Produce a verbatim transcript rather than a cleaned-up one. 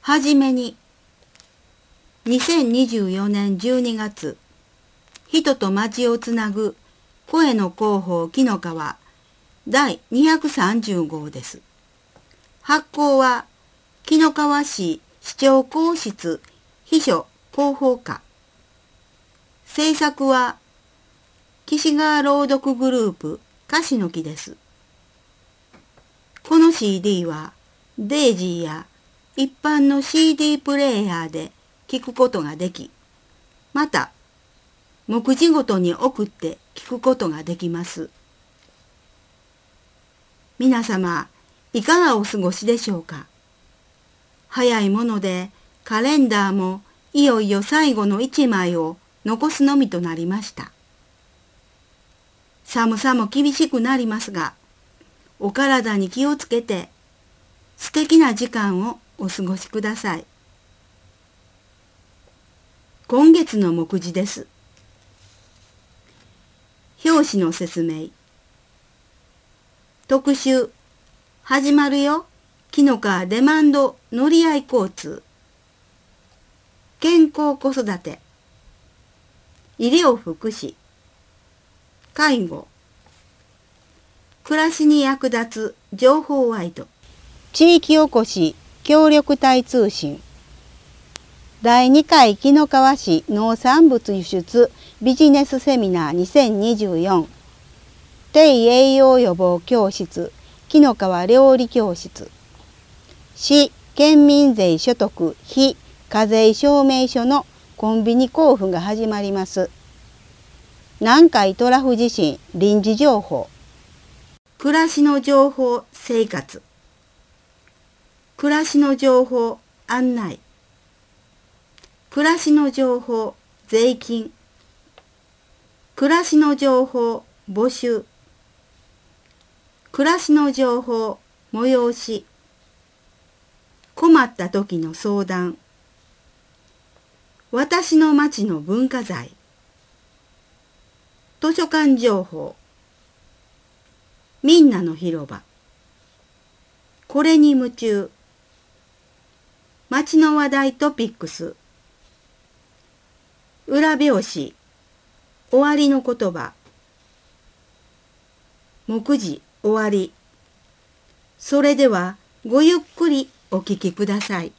はじめに、にせんにじゅうよねんじゅうにがつ、人と町をつなぐ声の広報紀の川だいにひゃくさんじゅうごうです。発行は紀の川市市長公室秘書広報課。制作は岸川朗読グループ樫の木です。この シーディー はデイジーや一般の シーディー プレイヤーで聞くことができ、また目次ごとに送って聞くことができます。皆様、いかがお過ごしでしょうか。早いものでカレンダーもいよいよ最後の一枚を残すのみとなりました。寒さも厳しくなりますが、お体に気をつけて素敵な時間をお過ごしください。今月の目次です。表紙の説明。特集。始まるよ。紀の川デマンド乗り合い交通。健康子育て。医療福祉。介護。暮らしに役立つ情報ワイド。地域おこし協力隊通信。だいにかい紀の川市農産物輸出ビジネスセミナーにせんにじゅうよん。低栄養予防教室紀の川料理教室。市県民税所得非課税証明書のコンビニ交付が始まります。南海トラフ地震臨時情報。暮らしの情報生活。暮らしの情報案内。暮らしの情報税金。暮らしの情報募集。暮らしの情報催し。困った時の相談。私の町の文化財。図書館情報。みんなの広場。これに夢中。町の話題トピックス。裏表紙。終わりの言葉。目次終わり。それではごゆっくりお聞きください。